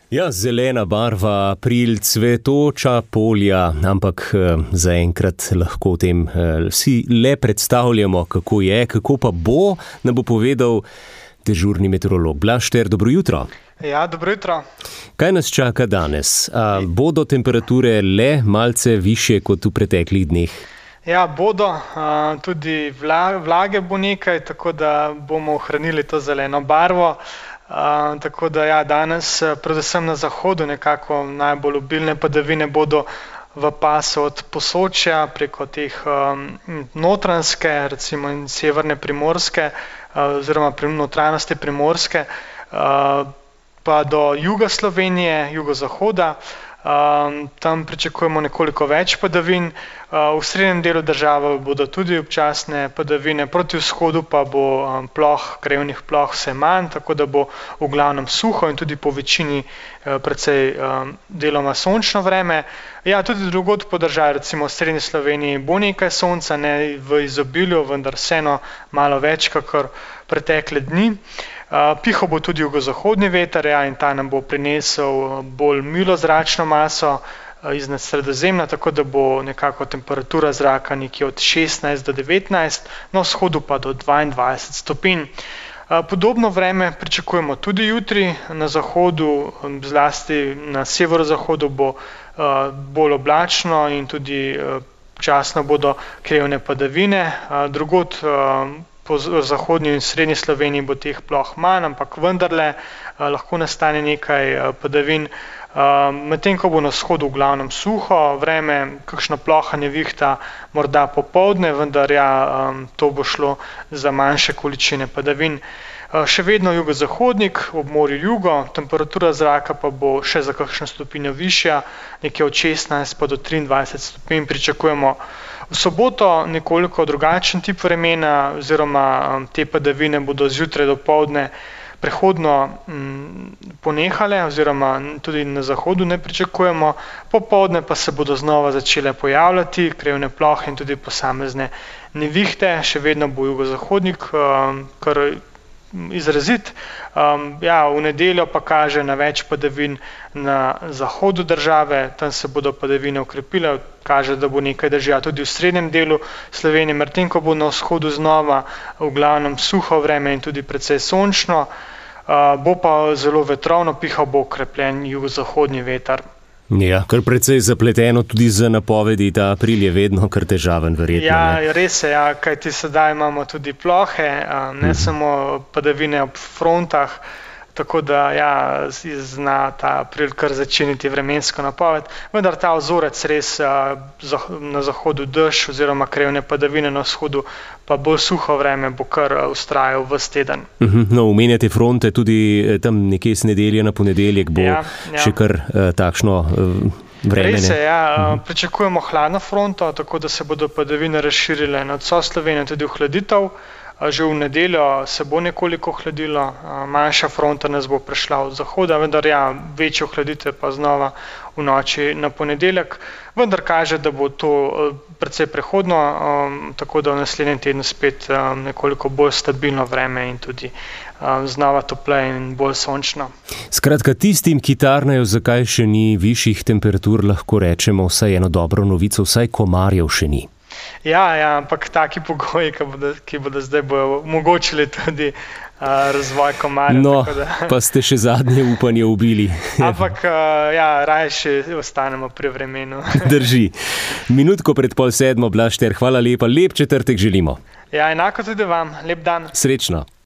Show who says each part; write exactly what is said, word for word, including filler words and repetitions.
Speaker 1: Ja, zelena barva, april, cvetoča polja, ampak zaenkrat lahko o tem vsi le predstavljamo, kako je, kako pa bo, nam bo povedal dežurni meteorolog Blaž Šter. Dobro jutro.
Speaker 2: Ja, dobro jutro.
Speaker 1: Kaj nas čaka danes? A bodo temperature le malce višje kot v preteklih dneh?
Speaker 2: Ja, bodo. Tudi vlage bo nekaj, tako da bomo ohranili to zeleno barvo. Uh, tako da ja, danes predvsem na zahodu nekako najbolj obilne padavine bodo v pasu od Posočja preko teh um, notranjske, recimo in severne Primorske uh, oziroma notranjosti Primorske uh, pa do juga Slovenije, jugozahoda. Um, tam pričakujemo nekoliko več padavin. Uh, v srednjem delu države bodo tudi občasne padavine, proti vzhodu pa bo um, ploh, krajevnih ploh vse manj, tako da bo v glavnem suho in tudi po večini uh, precej um, deloma sončno vreme. Ja, tudi drugod po državi, recimo v srednji Sloveniji bo nekaj sonca, ne v izobilju, vendar vseeno malo več kakor pretekle dni. Uh, pihal bo tudi jugozahodni veter, ja, in ta nam bo prinesel bolj milo zračno maso uh, iznad Sredozemlja, tako da bo nekako temperatura zraka nekje od šestnajst do devetnajst, na vzhodu pa do dvaindvajset stopinj. Uh, podobno vreme pričakujemo tudi jutri, na zahodu, zlasti na severozahodu bo uh, bolj oblačno in tudi uh, časno bodo krajevne padavine, uh, drugod uh, po zahodnji in srednji Sloveniji bo teh ploh manj, ampak vendarle eh, lahko nastane nekaj eh, padavin. Eh, medtem ko bo na vzhodu v glavnem suho vreme, kakšna ploha nevihta morda popoldne, vendar ja, eh, to bo šlo za manjše količine padavin. Eh, še vedno jugozahodnik, ob morju jugo, temperatura zraka pa bo še za kakšno stopinjo višja, nekje od šestnajst pa do triindvajset stopinj pričakujemo. V soboto nekoliko drugačen tip vremena oziroma te padavine bodo zjutraj do poldne prehodno m, ponehale oziroma tudi na zahodu ne pričakujemo, popoldne pa se bodo znova začele pojavljati krajevne plohe in tudi posamezne nevihte, še vedno bo jugozahodnik um, kar izrazit. Um, ja, v nedeljo pa kaže na več padavin na zahodu države, tam se bodo padavine okrepile, kaže, da bo nekaj dežja tudi v srednjem delu Slovenije, medtem ko bo na vzhodu znova v glavnem suho vreme in tudi precej sončno, uh, bo pa zelo vetrovno, pihal bo okrepljen jugozahodni veter.
Speaker 1: Ja, kar precej zapleteno tudi za napovedi, ta april je vedno kar težaven, verjetno.
Speaker 2: Ja, res je, ja, kajti sedaj imamo tudi plohe, ne uh-huh. samo padavine ob frontah, tako da ja, zna ta april kar začiniti vremensko napoved, vendar ta vzorec res na zahodu dež oziroma krajevne padavine, na vzhodu pa bolj suho vreme bo kar vztrajal ves teden.
Speaker 1: Uh-huh. No, omenjate fronte, tudi tam nekje z nedelje na ponedeljek bo ja, ja. še kar uh, takšno uh, vreme.
Speaker 2: Res je, ja, uh-huh. pričakujemo hladno fronto, tako da se bodo padavine razširile nad vso Slovenijo, tudi v hladitev. Že v nedeljo se bo nekoliko hladilo, manjša fronta nas bo prešla od zahoda, vendar ja, večjo hladitev pa znova v noči na ponedeljek, vendar kaže, da bo to precej prehodno, tako da v naslednjem tednu spet nekoliko bolj stabilno vreme in tudi znova topleje in bolj sončno.
Speaker 1: Skratka, tistim, ki tarnajo, zakaj še ni višjih temperatur, lahko rečemo vsaj eno dobro novico, vsaj komarjev še ni.
Speaker 2: Ja, ja, ampak taki pogoji, ki bodo, ki bodo zdaj bojo omogočili tudi uh, razvoj komarjev.
Speaker 1: No,
Speaker 2: da...
Speaker 1: pa ste še zadnje upanje ubili.
Speaker 2: Ampak uh, ja, raje še ostanemo pri vremenu.
Speaker 1: Drži. Minutko pred pol sedmo, Blaž Šter, hvala lepa, lep četrtek želimo.
Speaker 2: Ja, enako tudi vam, lep dan.
Speaker 1: Srečno.